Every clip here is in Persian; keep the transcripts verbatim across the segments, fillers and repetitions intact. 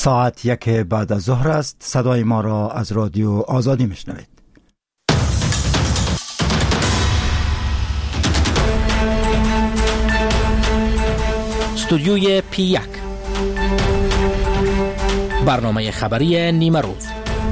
ساعت یک بعد از ظهر است. صدای ما را از رادیو آزادی میشنوید. استودیوی پی یک، برنامه خبری نیمه روز.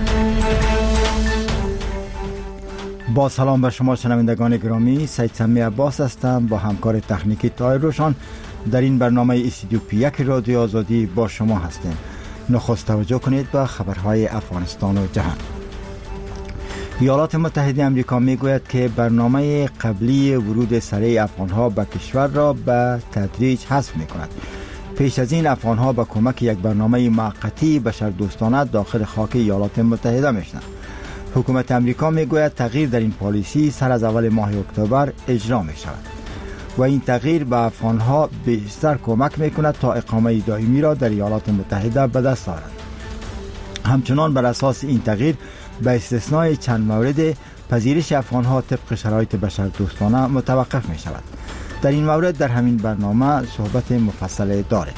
با سلام به شما شنوندگان گرامی، سید سمی عباس هستم. با همکار تکنیکی طاهر روشن در این برنامه استودیو پی یک رادیو آزادی با شما هستیم. نخست توجه کنید به خبرهای افغانستان و جهان. ایالات متحده آمریکا میگوید که برنامه قبلی ورود سریع افغانها به کشور را به تدریج حذف میکند. پیش از این افغانها با کمک یک برنامه موقتی بشردوستانه داخل خاک ایالات متحده میشدند. حکومت آمریکا میگوید تغییر در این پالیسی سر از اول ماه اکتبر اجرا می شود و این تغییر به افغانها بیشتر کمک میکند تا اقامه دائمی را در ایالات متحده به دست آورند. همچنان بر اساس این تغییر به استثنای چند مورد پذیرش افغانها طبق شرایط بشردوستانه متوقف می شود. در این مورد در همین برنامه صحبت مفصل داریم.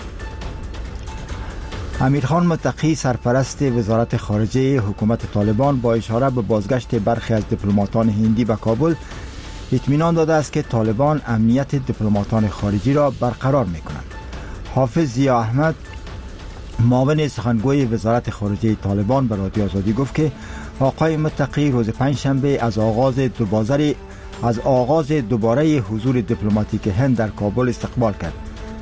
امیرخان متقی سرپرست وزارت خارجه حکومت طالبان با اشاره به بازگشت برخی از دیپلماتان هندی به کابل اطمینان داده است که طالبان امنیت دیپلماتان خارجی را برقرار می‌کنند. حافظ ضیا احمد معاون سخنگوی وزارت خارجه طالبان به رادیو آزادی گفت که آقای متقی روز پنجشنبه از آغاز دوباره از آغاز دوباره حضور دیپلماتیک هند در کابل استقبال کرد.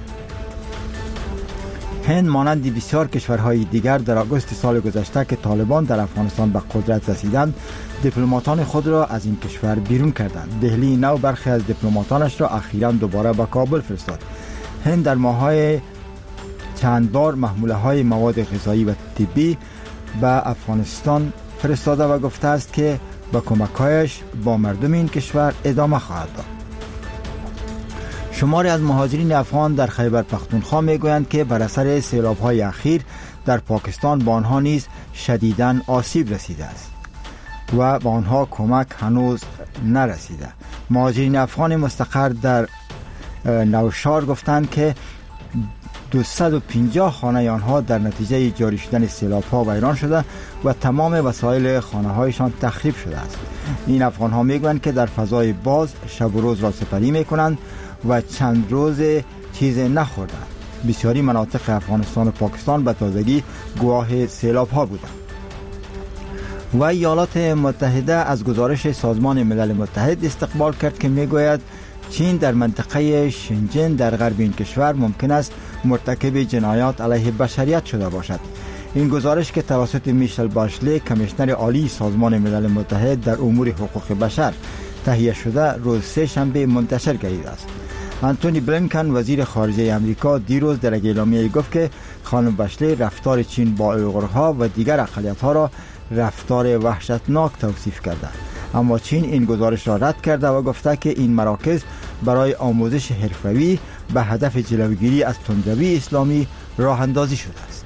هند مانند بسیار کشورهای دیگر در آگوست سال گذشته که طالبان در افغانستان به قدرت رسیدند، دیپلماتان خود را از این کشور بیرون کردند. دهلی نو برخی از دیپلماتانش را اخیراً دوباره به کابل فرستاد. هند در ماه‌های چند بار محموله‌های مواد غذایی و طبی به افغانستان فرستاده و گفته است که با کمک‌هایش با مردم این کشور ادامه خواهد داد. شماری از مهاجرین افغان در خیبر پختونخوا میگویند که بر اثر سیلاب‌های اخیر در پاکستان به آنها نیز شدیداً آسیب رسیده است و به آنها کمک هنوز نرسیده. مهاجرین افغان مستقر در نوشار گفتند که دویست و پنجاه خانه آنها در نتیجه جاری شدن سیلاب‌ها ویران شده و تمام وسایل خانه‌هایشان تخریب شده است. این افغان‌ها میگویند که در فضای باز شب و روز را سپری میکنند و چند روز چیز نخوردند. بسیاری مناطق افغانستان و پاکستان به تازگی گواه سیلاب‌ها بودند. و ایالات متحده از گزارش سازمان ملل متحد استقبال کرد که میگوید چین در منطقه شنجن در غرب این کشور ممکن است مرتکب جنایات علیه بشریت شده باشد. این گزارش که توسط میشل باشلی کمیشنر عالی سازمان ملل متحد در امور حقوق بشر تهیه شده روز سه شنبه منتشر گردیده است. آنتونی بلینکن وزیر خارجه آمریکا دیروز در اعلامیه گفت که خانم باشلی رفتار چین با اویغورها و دیگر اقلیت‌ها را رفتار وحشتناک توصیف کرده، اما چین این گزارش را رد کرده و گفته که این مراکز برای آموزش حرفه‌ای به هدف جلوگیری از تندروی اسلامی راه اندازی شده است.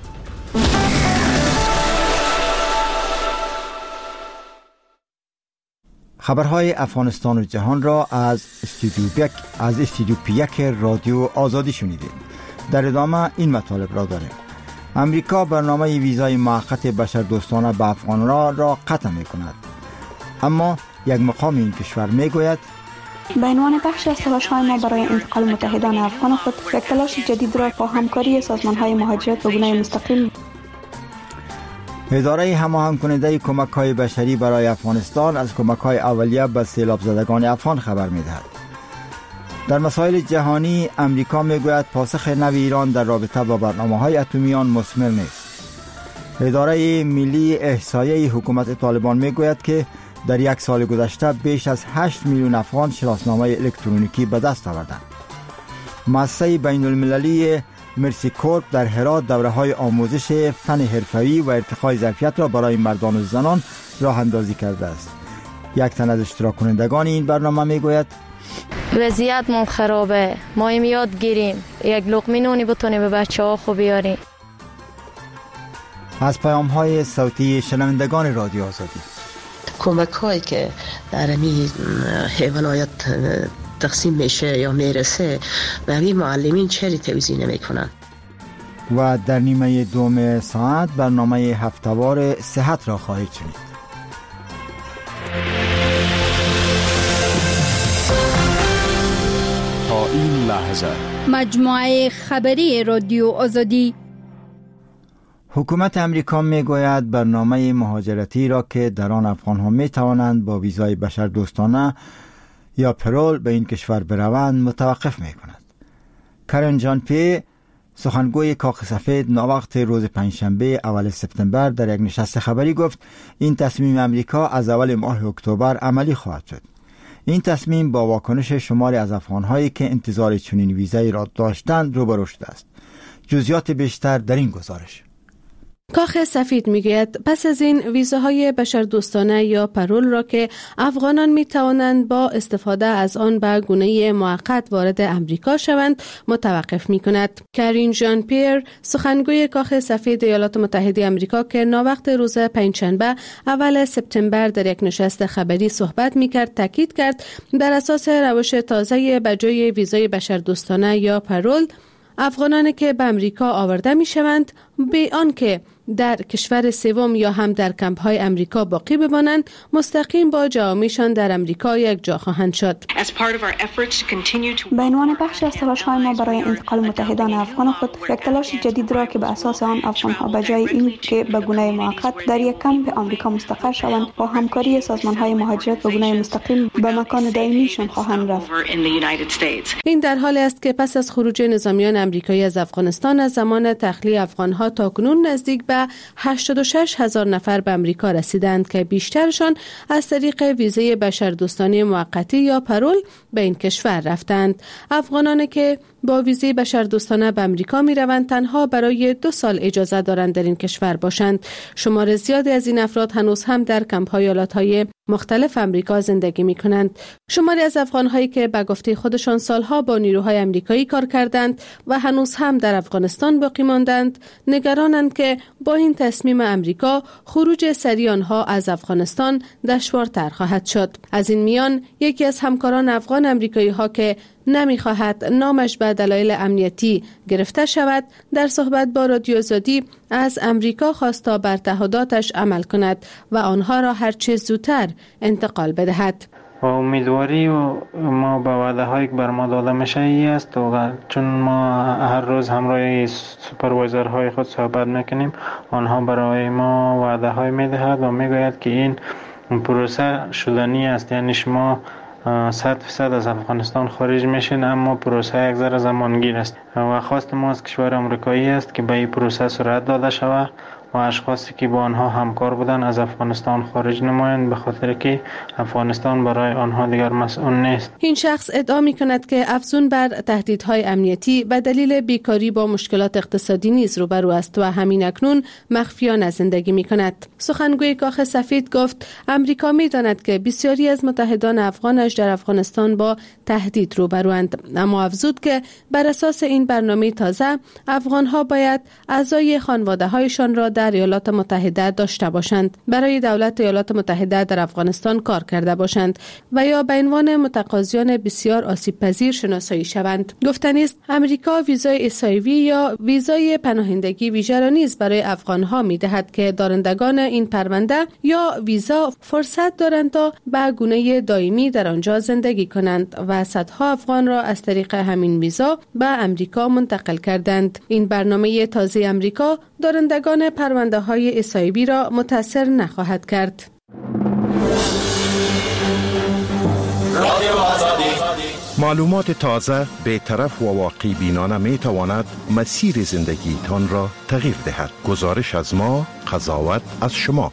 خبرهای افغانستان و جهان را از استودیو یک از استودیو پی یک رادیو آزادی شنیدید. در ادامه این مطالب را داریم. امریکا برنامه ویزای موقت بشردوستانه به افغانان را قطع می‌کند، اما یک مقام این کشور میگوید به عنوان بخش از تلاش‌های ما برای انتقال متحدان افغان خود یک تلاش جدید را با همکاری سازمان‌های مهاجرت به گونه مستقیم اداره هماهنگ کننده کمک‌های بشری برای افغانستان از کمک‌های اولیه به سیلاب زدگان افغان خبر می‌دهد. در مسائل جهانی امریکا میگوید پاسخ نو ایران در رابطه با برنامه‌های اتمی آن مثمر نیست. اداره ملی احصایه حکومت طالبان میگوید که در یک سال گذشته بیش از هشت میلیون افغان شناسنامه الکترونیکی به دست آوردند. مؤسسه بین المللی مرسی کورپ در هرات دوره‌های آموزش فن حرفه‌ای و ارتقای ظرفیت را برای مردان و زنان راه اندازی کرده است. یک تن از اشتراک کنندگان این برنامه میگوید وضعیت من خرابه، ما این یاد گیریم یک لقمه نونی بتونیم به بچه ها خوب بیاریم. از پیام های صوتی شنوندگان رادیو آزادی. کمک هایی که در این حیوانات تقسیم میشه یا میرسه برای معلمین چری توزیع نمی کنن و در نیمه دوم ساعت برنامه هفته‌وار صحت را خواهید شنید. تا این لحظه مجموعه خبری رادیو آزادی. حکومت امریکا می گوید برنامه مهاجرتی را که در آن افغان‌ها می توانند با ویزای بشردوستانه یا پرول به این کشور بروند متوقف می کند. کرن جان پی، سخنگوی کاخ سفید، ناوقت روز پنجشنبه اول سپتامبر در یک نشست خبری گفت این تصمیم امریکا از اول ماه اکتبر عملی خواهد شد. این تصمیم با واکنش شماری از افغان‌هایی که انتظار چنین ویزایی را داشتند روبرو شده است. جزئیات بیشتر در این گزارش. کاخ سفید میگوید پس از این ویزاهای بشردوستانه یا پرول را که افغانان می توانند با استفاده از آن به گونه موقت وارد امریکا شوند متوقف می کند. کرین ژان پیر، سخنگوی کاخ سفید ایالات متحده آمریکا که ناوقت روز پنجشنبه اول سپتامبر در یک نشست خبری صحبت می کرد، تاکید کرد بر اساس روش تازه به جای ویزای بشردوستانه یا پرول، افغانانی که به امریکا آورده می شوند به آن که در کشور سوم یا هم در کمپ های امریکا باقی بمانند مستقیم با جوامعشان در امریکا یک جا خواهند شد. به عنوان بخش از تلاش های ما برای انتقال متحدان افغان خود، یک تلاش جدید را که به اساس آن افغان ها به جای این که به گونه موقت در یک کمپ آمریکا مستقر شوند با همکاری سازمان های مهاجرت به گونه مستقیم به مکان دائمیشان خواهند رفت. این در حالی است که پس از خروج نظامیان امریکایی از افغانستان از زمان تخلیه افغان ها تا کنون نزدیک به هشتاد و شش هزار نفر به امریکا رسیدند که بیشترشان از طریق ویزای بشردوستانه موقتی یا پرول به این کشور رفتند. افغانانی که با ویزای بشردوستانه به امریکا می روند تنها برای دو سال اجازه دارند در این کشور باشند. شمار زیادی از این افراد هنوز هم در کمپ های ایالت‌های مختلف امریکا زندگی می کنند. شماری از افغان‌هایی که به گفته خودشان سالها با نیروهای امریکایی کار کردند و هنوز هم در افغانستان باقی ماندند، نگرانند که با این تصمیم امریکا خروج سریع آنها از افغانستان دشوارتر خواهد شد. از این میان یکی از همکاران افغان امریکایی ها که نمیخواهد نامش به دلایل امنیتی گرفته شود، در صحبت با رادیو آزادی از امریکا خواست تا بر تعهداتش عمل کند و آنها را هر چه زودتر انتقال بدهد. و امیدواری و ما به وعده هایی که بر ما داده میشه ای است و چون ما هر روز همراه سوپروایزر های خود صحبت میکنیم، آنها برای ما وعده های میدهد و میگوید که این پروسه شدنی است، یعنی شما صد فیصد از افغانستان خارج میشین، اما پروسه یک ذره زمانگیر است و خواست ما از کشور آمریکایی است که به این پروسه سرعت داده شود و اشخاصی که با آنها همکار بودن از افغانستان خارج نمایند، به خاطر که افغانستان برای آنها دیگر مسئول نیست. این شخص ادعا می کند که افزون بر تهدیدهای امنیتی به دلیل بیکاری با مشکلات اقتصادی نیز روبرو است و همین اکنون مخفیانه زندگی می کند. سخنگوی کاخ سفید گفت امریکا می داند که بسیاری از متحدان افغانش در افغانستان با تهدید روبروند، اما افزود که بر اساس این برنامه تازه افغانها باید اعضای خانواده هایشان را در ایالات متحده داشته باشند، برای دولت ایالات متحده در افغانستان کار کرده باشند و یا به عنوان متقاضیان بسیار آسیب پذیر شناسایی شوند. گفتنی است امریکا ویزای اسایوی یا ویزای پناهندگی ویژه را نیز برای افغانها می‌دهد که دارندگان این پرونده یا ویزا فرصت دارند تا به گونه دائمی در آنجا زندگی کنند و صدها افغان را از طریق همین ویزا به امریکا منتقل کردند. این برنامه تازه امریکا دارندگان پرونده های اسایوی را متاثر نخواهد کرد. معلومات تازه، بی‌طرف و واقعی بینانه می تواند مسیر زندگی تان را تغییر دهد. گزارش از ما، قضاوت از شما.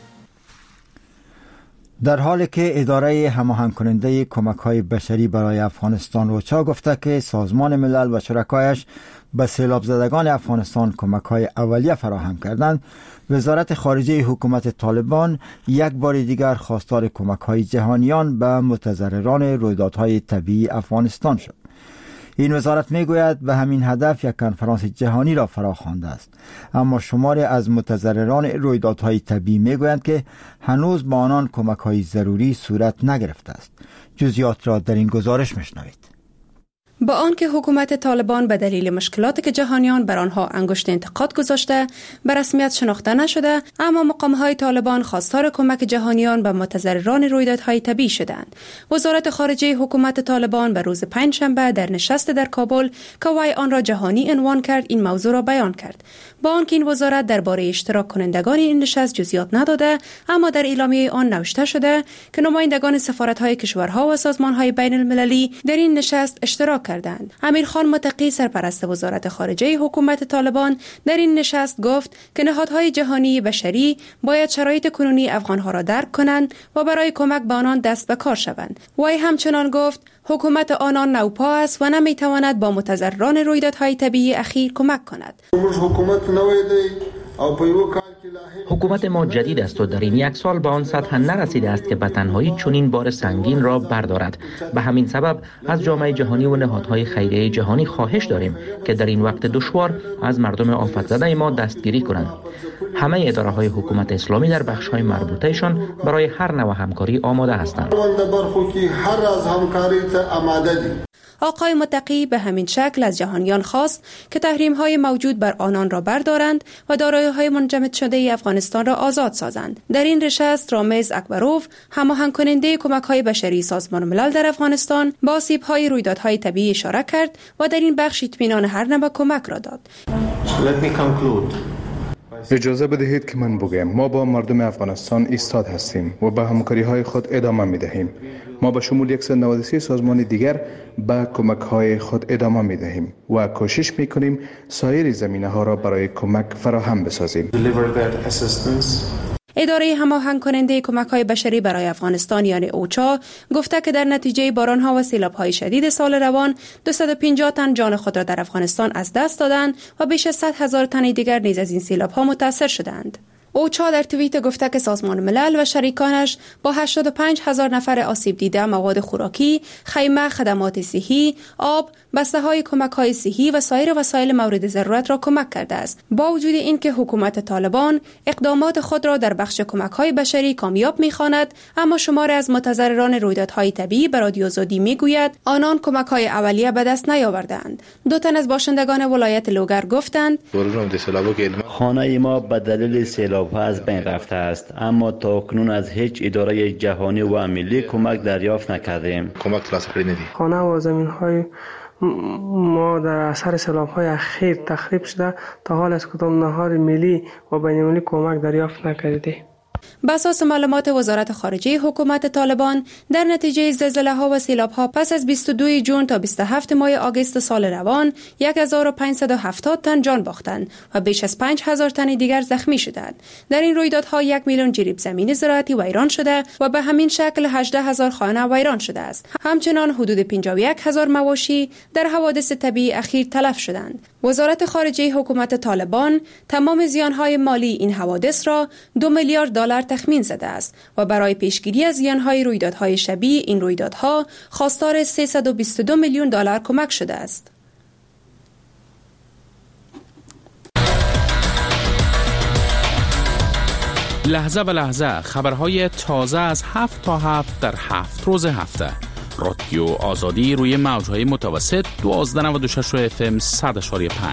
در حالی که اداره هماهنگ کننده کمک‌های بشری برای افغانستان اوچا گفته که سازمان ملل و شرکایش به سیلاب زدگان افغانستان کمک‌های اولیه فراهم کردند، وزارت خارجه حکومت طالبان یک بار دیگر خواستار کمک‌های جهانیان به متضرران رویدادهای طبیعی افغانستان شد. این وزارت میگوید به همین هدف یک کنفرانس جهانی را فراخوانده است، اما شماری از متضرران رویدادهای طبیعی میگویند که هنوز با آنان کمک‌های ضروری صورت نگرفته است. جزئیات را در این گزارش میشنوید. با آنکه حکومت طالبان به دلیل مشکلاتی که جهانیان بر آنها انگشت انتقاد گذاشته به رسمیت شناخته نشده، اما مقام‌های طالبان خواستار کمک جهانیان به متضرران رویدادهای طبیعی شدند. وزارت خارجه حکومت طالبان به روز پنجشنبه در نشست در کابل که وی آن را جهانی عنوان کرد این موضوع را بیان کرد. با آنکه این وزارت درباره اشتراک کنندگان این نشست جزئیات نداده، اما در اعلامیه آن نوشته شده که نمایندگان سفارت‌های کشورها و سازمان‌های بین المللی در این نشست اشتراک کردند. امیرخان متقی سرپرست وزارت خارجه حکومت طالبان در این نشست گفت که نهادهای جهانی بشری باید شرایط کنونی افغان‌ها را درک کنند و برای کمک به آنان دست به کار شوند. وی همچنان گفت حکومت آنان نوپا است و نمیتواند با متضرران رویدادهای طبیعی اخیر کمک کند. حکومت ما جدید است و در این یک سال به آن سطح نرسیده است که به تنهایی چنین بار سنگین را بردارد. به همین سبب از جامعه جهانی و نهادهای خیریه جهانی خواهش داریم که در این وقت دشوار از مردم آفت زده ما دستگیری کنند. همه اداره های حکومت اسلامی در بخش های مربوطهشان برای هر نوع همکاری آماده هستند. آقای متقی به همین شکل از جهانیان خواست که تحریم‌های موجود بر آنان را بردارند و دارایی‌های منجمد شده افغانستان را آزاد سازند. در این نشست رامز اکبروف، هماهنگ کننده کمک‌های بشری سازمان ملل در افغانستان، با آسیب‌های رویدادهای طبیعی اشاره کرد و در این بخش اطمینان هر نوع کمک را داد. اجازه بدهید که من بگویم ما با مردم افغانستان ایستاد هستیم و به همکاری‌های خود ادامه می‌دهیم. ما به شمول صد و نود و سه سازمان دیگر به کمک‌های خود ادامه می‌دهیم و کوشش می‌کنیم سایر زمینه‌ها را برای کمک فراهم بسازیم. اداره هماهنگ کننده کمک‌های بشری برای افغانستان یعنی اوچا گفته که در نتیجه باران‌ها و سیلاب‌های شدید سال روان دویست و پنجاه تن جان خود را در افغانستان از دست دادند و بیش از صد هزار تن دیگر نیز از این سیلاب‌ها متاثر شدند. اوچا در توییت گفته که سازمان ملل و شریکانش با هشتاد و پنج هزار نفر آسیب دیده مواد خوراکی، خیمه، خدمات صحی، آب، بسته‌های کمک‌های صحی و سایر وسایل مورد ضرورت را کمک کرده است. با وجود اینکه حکومت طالبان اقدامات خود را در بخش کمک‌های بشری کامیاب می‌خواند، اما شماری از متضرران رویدادهای طبیعی به رادیو آزادی می‌گوید آنان کمک‌های اولیه به دست نیاوردند. دو تن از باشندگان ولایت لوگر گفتند خانه ما به دلیل سیلاب از بین رفته است، اما تا اکنون از هیچ اداره جهانی و ملی کمک دریافت نکردیم. کمک تلاسه ندید. خانه و زمین‌های ما در اثر سیلاب‌های اخیر تخریب شده، تا حال از کدام نهاد ملی و بین‌المللی کمک دریافت نکردیم. بر اساس معلومات وزارت خارجه حکومت طالبان، در نتیجه زلزله‌ها و سیلاب‌ها پس از بیست و دوم ژوئن تا بیست و هفتم ماه آگوست سال روان یک هزار و پانصد و هفتاد تن جان باختند و بیش از پنج هزار تن دیگر زخمی شدند. در این رویدادها یک میلیون جریب زمین زراعتی ویران شده و به همین شکل هجده هزار خانه ویران شده است. همچنان حدود پنجاه و یک هزار مواشی در حوادث طبیعی اخیر تلف شدند. وزارت خارجه حکومت طالبان تمام زیان‌های مالی این حوادث را دو میلیارد دلار تخمین زده است و برای پیشگیری از زیان‌های رویدادهای شبیه این رویدادها خواستار سیصد و بیست و دو میلیون دلار کمک شده است. لحظه به لحظه خبرهای تازه از هفت تا هفت در هفت روز هفته. رادیو آزادی روی موجهای متوسط دوازده نود و شش اف ام صد و پنج.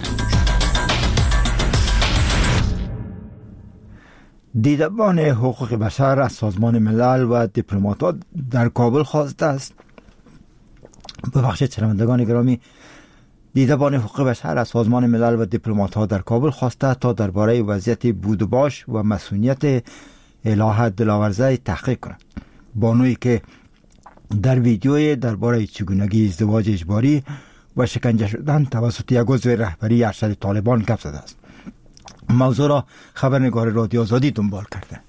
دیدبان حقوق بشر از سازمان ملل و دیپلمات‌ها در کابل خواسته است. ببخشید شنوندگان گرامی، دیدبان حقوق بشر از سازمان ملل و دیپلمات‌ها در کابل خواسته تا درباره وضعیت بود و باش و مسئولیت الهه دلاورزه تحقیق کنند. بانویی که در ویدیوی درباره چگونگی ازدواج اجباری و شکنجه شدن توسط یک عضو رهبری ارشد طالبان گپ زده است. موضوع را خبرنگار رادیو آزادی دنبال کرده.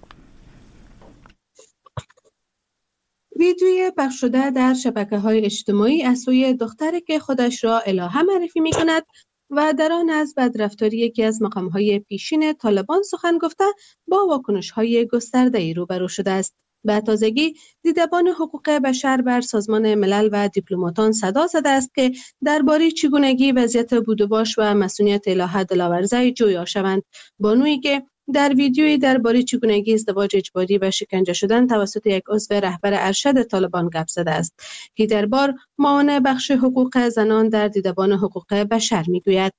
ویدیوی پخش شده در شبکه‌های اجتماعی از سوی دختری که خودش را الهه معرفی می‌کند و در آن از بدرفتاری یکی از مقام‌های پیشین طالبان سخن گفته با واکنش‌های گسترده‌ای روبرو شده است. به تازگی دیدبان حقوق بشر بر سازمان ملل و دیپلماتان صدا زده است که درباره چگونگی وضعیت بود و باش و مسئولیت الهه دلاورزه جویا شوند. بانویی که در ویدیویی درباره چگونگی ازدواج اجباری و شکنجه شدن توسط یک عضو رهبر ارشد طالبان گپ زده است. هیدربار معاون بخش حقوق زنان در دیدبان حقوق بشر میگوید: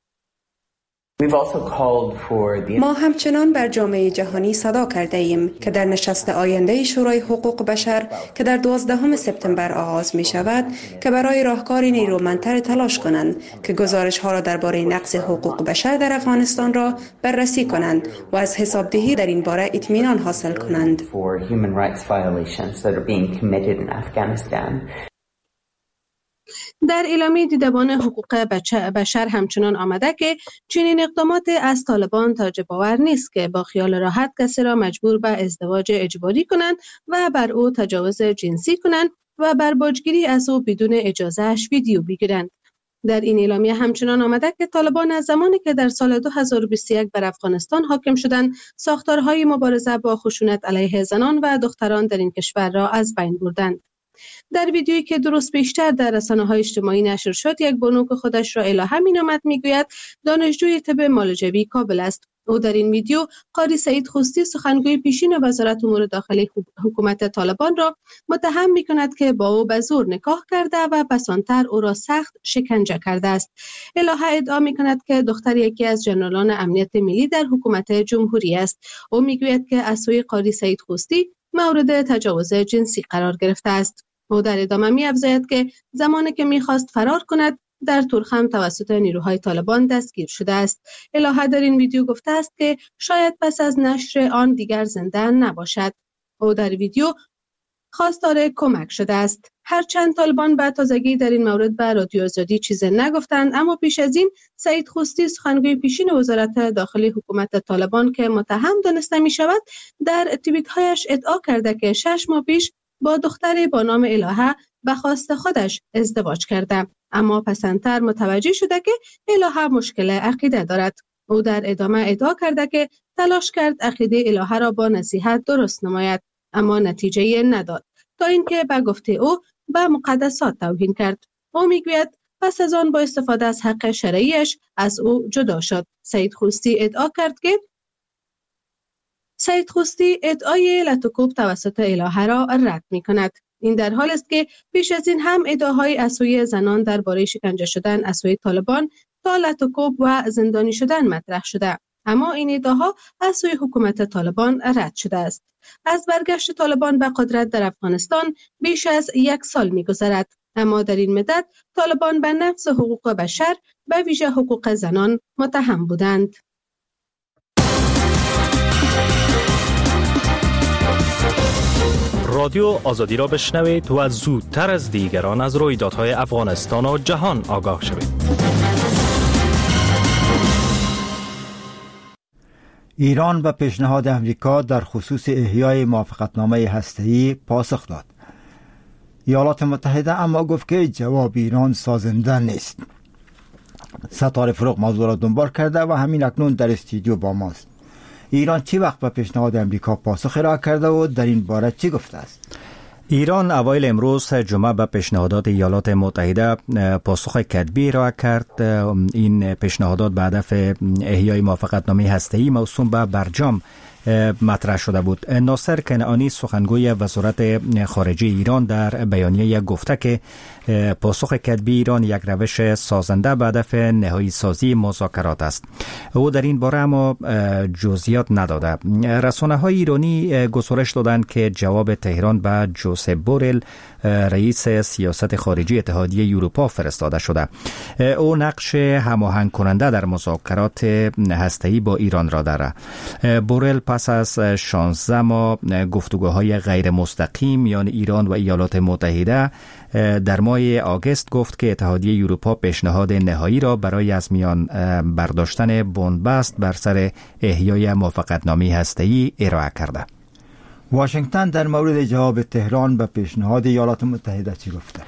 ما همچنان بر جامعه جهانی صدا کرده ایم که در نشست آینده شورای حقوق بشر که در دوازدهم سپتامبر آغاز می شود که برای راهکاری نیرومندتر تلاش کنند که گزارش ها را درباره نقض حقوق بشر در افغانستان را بررسی کنند و از حسابدهی در این باره اطمینان حاصل کنند. در اعلامیه دیدبان حقوق بشر همچنان آمده که چنین اقدامات از طالبان تعجب آور نیست که با خیال راحت کسی را مجبور به ازدواج اجباری کنند و بر او تجاوز جنسی کنند و بر باجگیری از او بدون اجازهش ویدیو بگیرند. در این اعلامیه همچنان آمده که طالبان از زمانی که در سال دو هزار و بیست و یک بر افغانستان حاکم شدند، ساختارهای مبارزه با خشونت علیه زنان و دختران در این کشور را از بین بردند. در ویدیویی که درست پیشتر در رسانه‌های اجتماعی نشر شد، یک بانو که خودش را الهه می‌نامد میگوید دانشجوی طب معالجوی کابل است. او در این ویدیو قاری سعید خوستی سخنگوی پیشین وزارت امور داخلی حکومت طالبان را متهم می‌کند که با او به زور نکاح کرده و پسانتر او را سخت شکنجه کرده است. الهه ادعا می‌کند که دختر یکی از ژنرالان امنیت ملی در حکومت جمهوری است. او میگوید که از سوی قاری سعید خوستی مورد تجاوز جنسی قرار گرفته است. او در ادامه می‌افزاید که زمانی که می‌خواست فرار کند در تورخم توسط نیروهای طالبان دستگیر شده است. الهه در این ویدیو گفته است که شاید پس از نشر آن دیگر زنده نباشد. او در ویدیو خواستار کمک شده است. هرچند طالبان به تازگی در این مورد به رادیو آزادی چیزی نگفتند، اما پیش از این سعید خوستی سخنگوی پیشین وزارت داخلی حکومت طالبان که متهم دانسته می‌شود در توییت‌هایش ادعا کرده که شش ماه پیش با دختری با نام الهه به خواست خودش ازدواج کرده، اما پسندتر متوجه شده که الهه مشکل عقیده دارد. او در ادامه ادعا کرده که تلاش کرد عقیده الهه را با نصیحت درست نماید، اما نتیجه نداد تا اینکه به گفته او به مقدسات توهین کرد. او میگوید پس از آن با استفاده از حق شرعیش از او جدا شد. سعید خوستی ادعا کرد که سعید خوستی ادعای لطوکوب توسط الهه را رد می کند. این در حال است که پیش از این هم ادعاهای از سوی زنان درباره شکنجه شدن از سوی طالبان تا لطوکوب و زندانی شدن مطرح شده، اما این ادعاها از سوی حکومت طالبان رد شده است. از برگشت طالبان به قدرت در افغانستان بیش از یک سال می گذرد، اما در این مدت طالبان به نقض حقوق بشر به ویژه حقوق زنان متهم بودند. رادیو آزادی را بشنوید و زودتر از دیگران از رویدادهای افغانستان و جهان آگاه شوید. ایران به پیشنهاد امریکا در خصوص احیای موافقتنامه هسته‌ای پاسخ داد. ایالات متحده اما گفت که جواب ایران سازنده نیست. ستاره فروغ موضوع را دنبال کرده و همین اکنون در استودیو با ماست. ایران چی وقت به پیشنهاد امریکا پاسخ ارائه کرده و در این باره چی گفته است؟ ایران اوایل امروز جمعه به پیشنهادات ایالات متحده پاسخ کتبی ارائه کرد. این پیشنهادات به هدف احیای موافقتنامه هسته‌ای موسوم به برجام مطرح شده بود. ناصر کنعانی سخنگوی وزارت خارجه ایران در بیانیه گفته که پاسخ کتبی ایران یک روش سازنده به هدف نهایی سازی مذاکرات است. او در این باره اما جزئیات نداده. رسانه‌های ایرانی گزارش دادند که جواب تهران به جوزپ بورل رئیس سیاست خارجی اتحادیه اروپا فرستاده شده. او نقش هماهنگ کننده در مذاکرات هسته‌ای با ایران را دارد. بورل پس از شانزده ماه گفتگوهای غیر مستقیم میان ایران و ایالات متحده در ماه آگوست گفت که اتحادیه اروپا پیشنهاد نهایی را برای از میان برداشتن بن‌بست بر سر احیای موافقتنامه هسته‌ای ارائه کرده. واشنگتن در مورد جواب تهران به پیشنهاد ایالات متحده چی گفته؟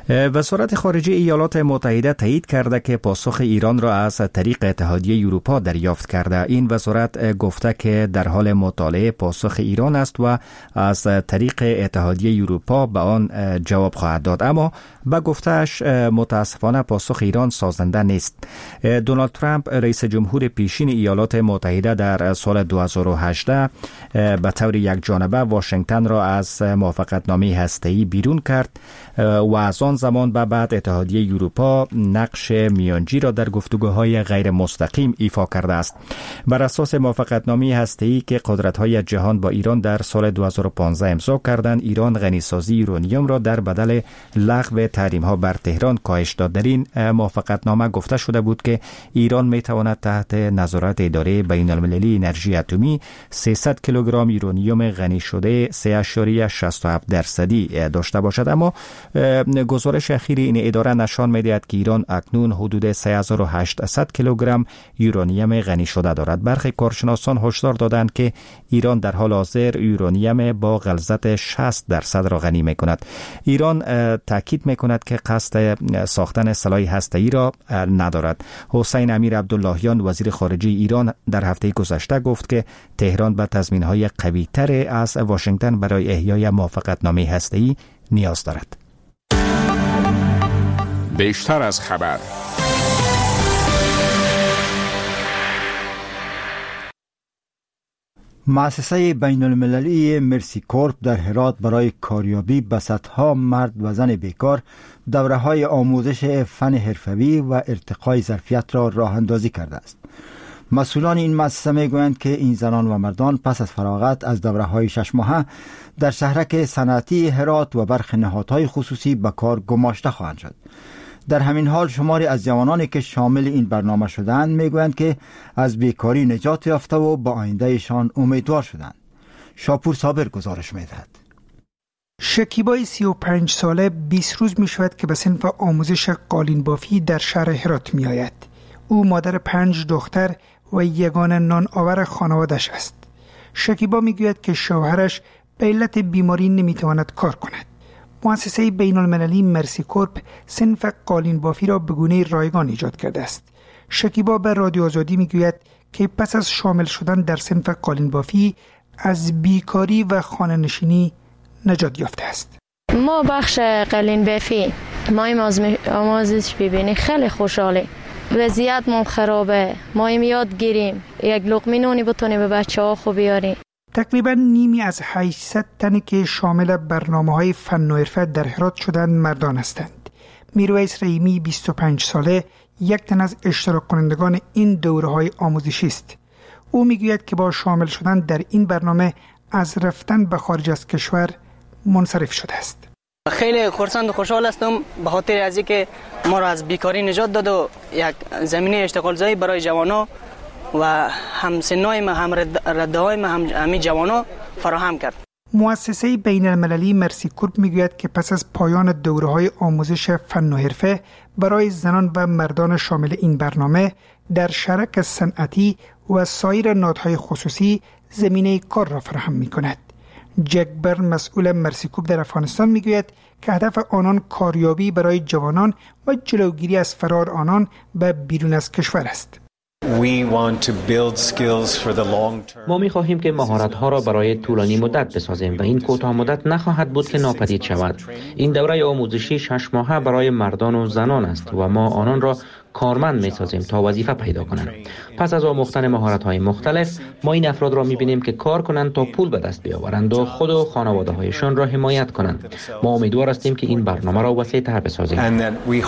وزارت خارجه ایالات متحده تایید کرده که پاسخ ایران را از طریق اتحادیه اروپا دریافت کرده. این وزارت گفته که در حال مطالعه پاسخ ایران است و از طریق اتحادیه اروپا به آن جواب خواهد داد، اما با گفتهش متاسفانه پاسخ ایران سازنده نیست. دونالد ترامپ رئیس جمهور پیشین ایالات متحده در سال دو هزار و هجده به طور یک جانبه واشنگتن را از موافقتنامه هسته‌ای بیرون کرد و از آن زمان به بعد اتحادیه اروپا نقش میانجی را در گفتگوهای غیر مستقیم ایفا کرده است. بر اساس موافقتنامه هسته‌ای که قدرت‌های جهان با ایران در سال دو هزار و پانزده امضا کردند، ایران غنیسازی یورانیوم را در بدل لغو تحریم‌ها بر تهران کاهش داد. در این موافقتنامه گفته شده بود که ایران می‌تواند تحت نظارت اداره بین‌المللی انرژی اتمی سیصد کیلوگرم یورانیوم غنی شده سه ممیز شصت و هفت درصدی داشته باشد، اما گزارش اخیر این اداره نشان می‌دهد که ایران اکنون حدود سه هزار و هشتصد کیلوگرم یورانیوم غنی شده دارد. برخی کارشناسان هشدار دادند که ایران در حال حاضر یورانیوم با غلظت شصت درصد را غنی می‌کند. ایران تاکید می‌کند که قصد ساختن سلاح هسته‌ای را ندارد. حسین امیر عبداللهیان وزیر خارجه ایران در هفته گذشته گفت که تهران به تضمین‌های قوی‌تر از واشنگتن برای احیای موافقتنامه هسته‌ای نیاز دارد. بیشتر از خبر. مؤسسه بین المللی مرسی کورپ در هرات برای کاریابی به صدها مرد و زن بیکار دوره های آموزش فن حرفه‌ای و ارتقای ظرفیت را راه اندازی کرده است. مسئولان این مؤسسه می گویند که این زنان و مردان پس از فراغت از دوره های شش ماهه در شهرک صنعتی هرات و برخی نهادهای خصوصی به کار گماشته خواهند شد. در همین حال شماری از جوانانی که شامل این برنامه شدند میگویند که از بیکاری نجات یافته و با آیندهشان امیدوار شدند. شاپور صابر گزارش میدهد. شکیبای سی و پنج ساله بیست روز می شود که به صنف آموزش قالین بافی در شهر هرات می آید. او مادر پنج دختر و یگانه نان آور خانوادش است. شکیبا می گوید که شوهرش به علت بیماری نمی تواند کار کند. مؤسسه بین المللی مرسی کورپ صنف قالین بافی را به گونه رایگان ایجاد کرده است. شکیبا به رادیو آزادی می گوید که پس از شامل شدن در صنف قالین بافی از بیکاری و خانه نشینی نجات یافته است. ما بخش قالین بافی ما آموزش ببینیم خیلی خوشحالی. وضعیتمون خرابه، ما یاد گیریم یک لقمه نونی بتونیم به بچه ها خوب بیاریم. تقریبا نیمی از هشتصد تنی که شامل برنامه‌های فن و حرفه در هرات شدند مردان هستند. میرویس رحیمی بیست و پنج ساله یک تن از اشتراک کنندگان این دوره‌های آموزشی است. او میگوید که با شامل شدن در این برنامه از رفتن به خارج از کشور منصرف شده است. خیلی خرسند و خوشحال هستم به خاطر از اینکه ما را از بیکاری نجات داد و یک زمینه اشتغالزایی برای جوانان و همسنای ما هم رده‌های ما هم همین جوانان فراهم کرد. مؤسسه بین المللی مرسی کورپ میگوید که پس از پایان دوره‌های آموزش فن و حرفه برای زنان و مردان شامل این برنامه در شرک صنعتی و سایر نهادهای خصوصی زمینه کار را فراهم می‌کند. جک برن مسئول مرسی کورپ در افغانستان میگوید که هدف آنان کاریابی برای جوانان و جلوگیری از فرار آنان به بیرون از کشور است. ما می خواهیم که مهارت‌ها را برای طولانی مدت بسازیم و این کوتاه مدت نخواهد بود که ناپدید شود. این دوره آموزشی شش ماهه برای مردان و زنان است و ما آنان را کارمند می سازیم تا وظیفه پیدا کنند. پس از آموختن مهارت‌های مختلف، ما این افراد را می بینیم که کار کنند تا پول به دست بیاورند و خود و خانواده‌هایشان را حمایت کنند. ما امیدوار هستیم که این برنامه را وسیع‌تر بسازیم.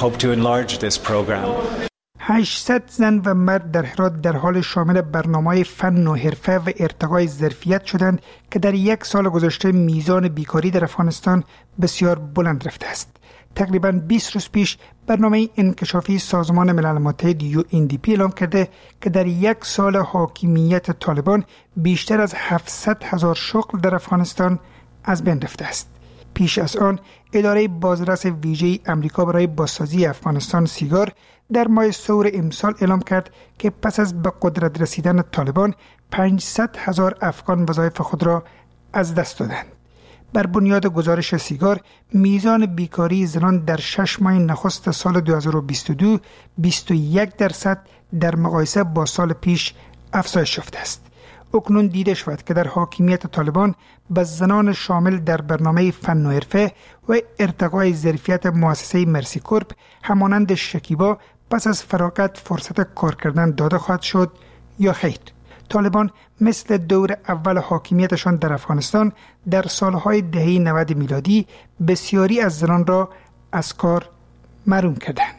هشتصد زن و مرد در هرات در حال شامل برنامه‌های فن و حرفه و ارتقای ظرفیت شدند که در یک سال گذشته میزان بیکاری در افغانستان بسیار بلند رفته است. تقریباً بیست روز پیش برنامه انکشافی سازمان ملل متحد یو ان دی پی اعلام کرده که در یک سال حاکمیت طالبان بیشتر از هفتصد هزار شغل در افغانستان از بین رفته است. پیش از آن اداره بازرس ویژه امریکا برای بازسازی افغانستان سیگار در ماه سور امسال اعلام کرد که پس از به قدرت رسیدن طالبان پانصد هزار افغان وظایف خود را از دست دادند. بر بنیاد گزارش سیگار میزان بیکاری زنان در شش ماه نخست سال دو هزار و بیست و دو بیست و یک درصد در مقایسه با سال پیش افزایش یافته است. اکنون دیده شود که در حاکمیت طالبان به زنان شامل در برنامه فن و حرفه و ارتقای ظرفیت مؤسسه مرسی کورپ همانند شکیبا پس از فراغت فرصت کار کردن داده خواهد شد یا خیر. طالبان مثل دور اول حاکمیتشان در افغانستان در سالهای دهه نود میلادی بسیاری از زنان را از کار محروم کردند.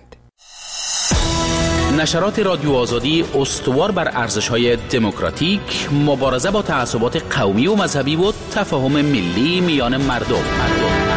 نشرات رادیو آزادی استوار بر ارزش‌های دموکراتیک، مبارزه با تعصبات قومی و مذهبی و تفاهم ملی میان مردم. مردم.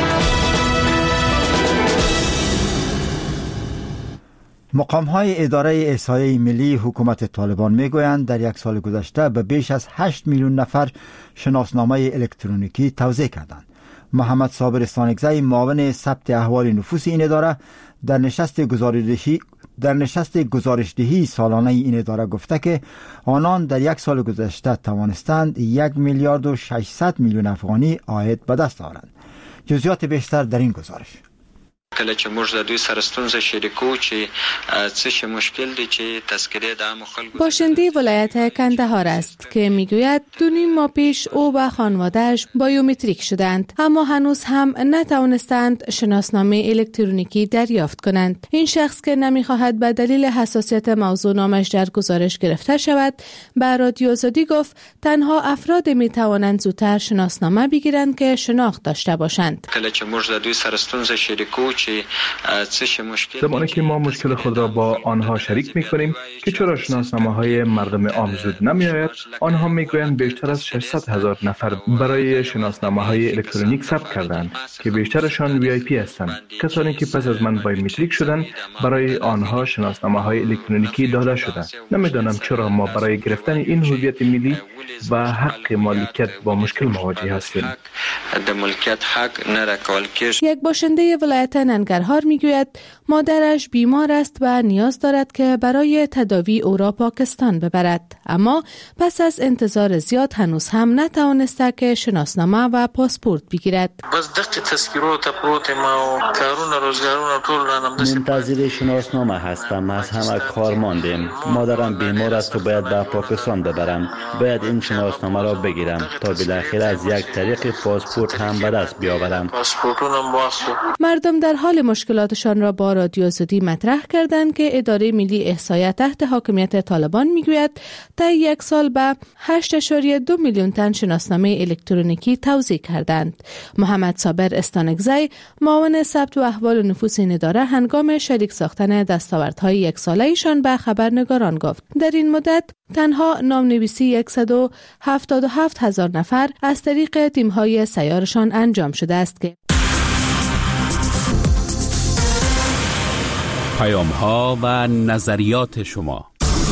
مقام‌های اداره احصایه ملی حکومت طالبان میگویند در یک سال گذشته به بیش از هشت میلیون نفر شناسنامه الکترونیکی توزیع کردند. محمد صابر استانکزی معاون ثبت احوال نفوس این اداره در نشست گزارشدهی در نشست گزارشدهی سالانه این اداره گفته که آنان در یک سال گذشته توانستند یک میلیارد و ششصد میلیون افغانی عاید به دست آورند. جزئیات بیشتر در این گزارش. کله چې موږ د دوی سره ستونزه شریکو چې څه شی مشکل دي چې تذکره د عام خلکو. باشنده ولایت کندهار است که میگوید دو نیم ماه پیش او و خانواده‌اش بایومتریک شدند اما هنوز هم نتوانستند شناسنامه الکترونیکی دریافت کنند. این شخص که نمیخواهد به دلیل حساسیت موضوع نامش در گزارش گرفته شود به رادیو آزادی گفت تنها افراد میتوانند زودتر شناسنامه بگیرند که شناخت داشته باشند. کله چې موږ د دوی سره ستونزه شریکو زمانی که ما مشکل خود را با آنها شریک می کنیم که چرا شناسنامه های مردم عام زود نمی آید، آنها می گویند بیشتر از ششصد هزار نفر برای شناسنامه های الکترونیک ثبت کردند که بیشترشان وی آی پی هستند. کسانی که پس از من بایومتریک شدند برای آنها شناسنامه های الکترونیکی داده شده. نمیدانم چرا ما برای گرفتن این هویت ملی و حق مالکیت با مشکل مواجه هستیم. یک باشنده ولایت ننگرهار میگوید مادرش بیمار است و نیاز دارد که برای تداوی او را پاکستان ببرد اما پس از انتظار زیاد هنوز هم نتوانسته که شناسنامه و پاسپورت بگیرد. منتظر شناسنامه هستم. از همه کار ماندیم. مادرم بیمار است و باید به پاکستان ببرم. باید این شناسنامه را بگیرم تا بالاخره از یک طریق پاسپورت هم به دست بیاورم. مردم در حال مشکلاتشان را با رادیو آزادی مطرح کردند که اداره ملی احصایه تحت حاکمیت طالبان میگوید تا یک سال به هشت اشاری دو میلیون تن شناسنامه الکترونیکی توزیع کردند. محمد صابر استانکزی معاون ثبت و احوال نفوس این اداره هنگام شریک ساختن دستاوردهای یک ساله ایشان به خبرنگاران گفت در این مدت تنها نامنویسی صد و هفتاد و هفت هزار نفر از طریق تیم‌های سیارشان انجام شده است که پیام ها و نظریات شما.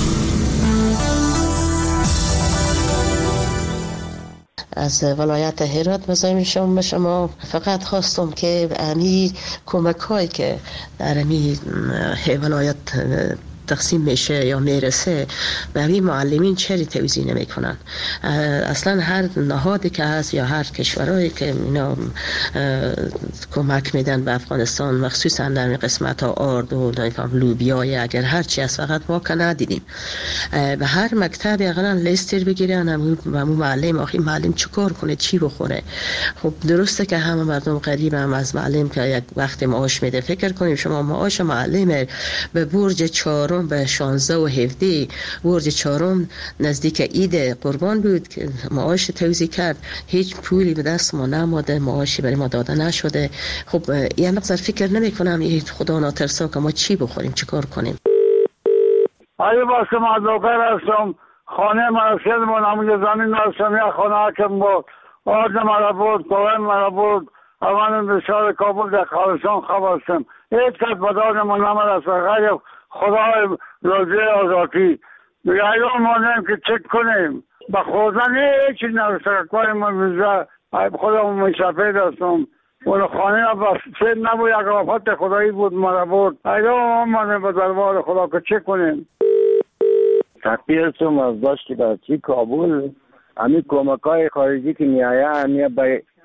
از ولایت هرات مزاحم شما شما فقط خواستم که امی کمک هایی که در امی ولایت تقسیم میشه یا میرسه به همین معلمین چری توزیع نمی کنن. اصلا هر نهادی که هست یا هر کشورهایی که اینا کمک میدن به افغانستان مخصوصا در قسمت ها آرد و لوبیای اگر هر چی از فقط ما که ندیدیم به هر مکتب اقلا لیستر بگیرن و همون معلم آخی معلم چیکار کنه چی بخوره. خب درسته که همه مردم قریب هم از معلم که یک وقت معاش میده فکر کنیم شما معاش معلم به برج چهارم به شانزده و هفده برج چهارم نزدیک عید قربان بود که معاش توزیع کرد هیچ پولی به دست ما نماده معاشی برای ما داده نشده. خب یه مقدار فکر نمی کنم یه خدا ناترسا که ما چی بخوریم چی کار کنیم. آیا باسه ما دوکر هستم خانه مرسل من همون زمین هستم یا خانه حکم بود آرد مرا بود کوهن مرا بود اوان بسیار کابل در خالصان خواب هستم هیچ کس بداد من نمد است غیر خدای روزی آزادی دیگه ایران مانیم که چک کنیم به خوردن هیچی نرسه کاری من میزه خدا من سفید هستم اون خانه بس چه نبود یک آفت خدایی بود مرا بود ایران مانیم به دربار خدا که چک کنیم. تقیه هستم از داشتی برچی کابل همی کمک های خارجی که نیایه همی به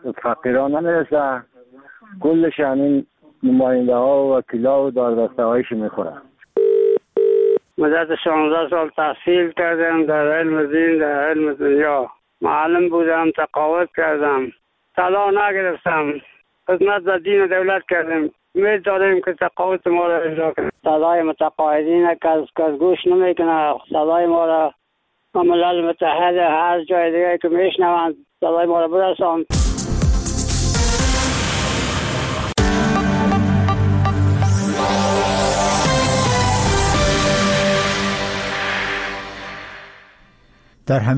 فقیران نمیرسه، کلش همین نماینده ها و وکیلا و داردسته هایش میخوره. مدت شانزده سال تحصیل کردم در علم دین، در علم دنیا. معلم بودم، تقاعد کردم، طلا نگرفتم، خدمت در دین و دولت کردم. امید داریم که تقاعد ما را اجرا کنیم. صدای متقاعدین کس کس گوش نمیکنه. صدای ما را ملل متحد هر جای دیگه که میشنوند صدای ما را برساند. در